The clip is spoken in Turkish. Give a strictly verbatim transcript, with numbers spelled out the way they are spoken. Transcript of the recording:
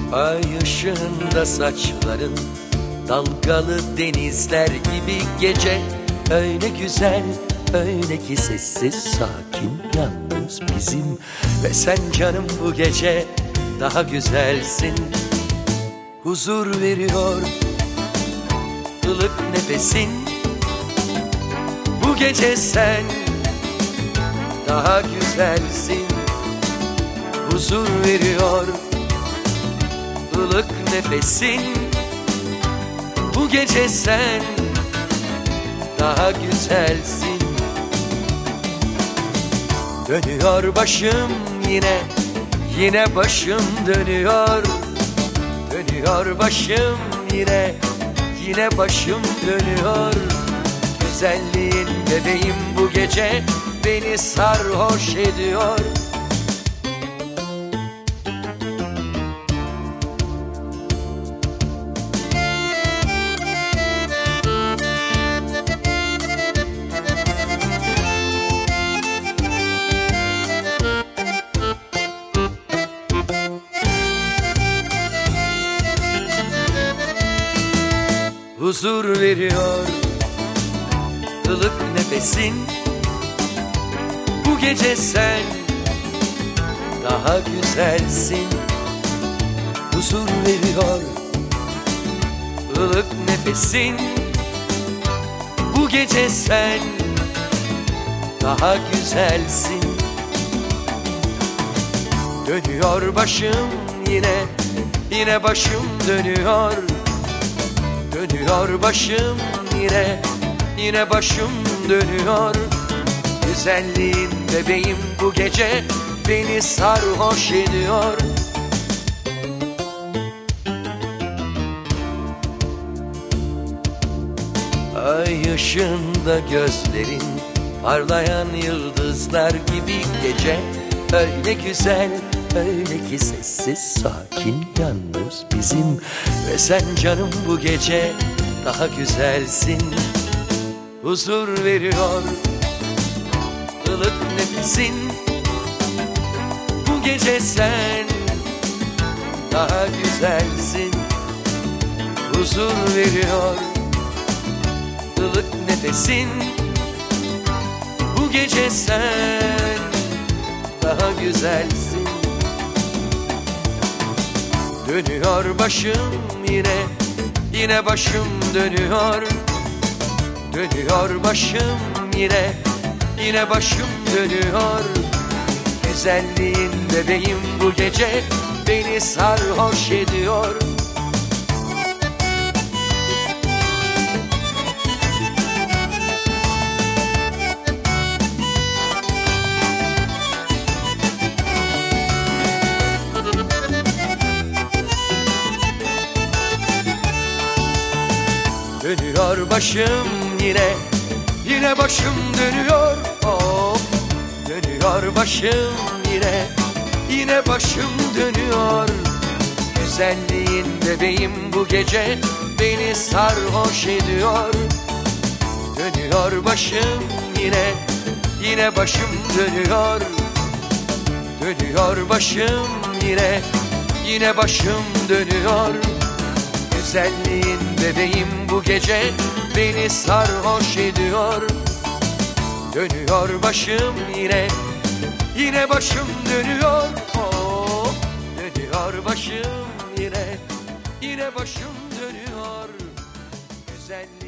Ay ışığında saçların dalgalı denizler gibi gece. Öyle güzel, öyle ki sessiz, sakin, yalnız bizim. Ve sen canım bu gece daha güzelsin. Huzur veriyor ılık nefesin. Bu gece sen daha güzelsin. Huzur veriyor ılık nefesin. Bu gece sen daha güzelsin. Dönüyor başım yine, yine başım dönüyor. Dönüyor başım yine, yine başım dönüyor. Güzelliğin bebeğim bu gece beni sarhoş ediyor. Huzur veriyor ılık nefesin. Bu gece sen daha güzelsin. Huzur veriyor ılık nefesin. Bu gece sen daha güzelsin. Dönüyor başım yine, yine başım dönüyor. Dönüyor başım yine, yine başım dönüyor. Güzelliğin bebeğim bu gece beni sarhoş ediyor. Ay ışığında gözlerin parlayan yıldızlar gibi gece. Öyle güzel, öyle ki sessiz, sakin, yalnız bizim. Ve sen canım bu gece daha güzelsin. Huzur veriyor ılık nefesin. Bu gece sen daha güzelsin. Huzur veriyor ılık nefesin. Bu gece sen daha güzelsin. Dönüyor başım yine, yine başım dönüyor. Dönüyor başım yine, yine başım dönüyor. Güzelliğin bebeğim bu gece beni sarhoş ediyor. Dönüyor başım yine, yine başım dönüyor. Of, dönüyor başım yine, yine başım dönüyor. Güzelliğin bebeğim bu gece beni sarhoş ediyor. Dönüyor başım yine, yine başım dönüyor. Dönüyor başım yine, yine başım dönüyor. Güzelliğin bebeğim bu gece beni sarhoş ediyor. Dönüyor başım yine, yine başım dönüyor. Oh, dönüyor başım yine, yine başım dönüyor. Güzelliğin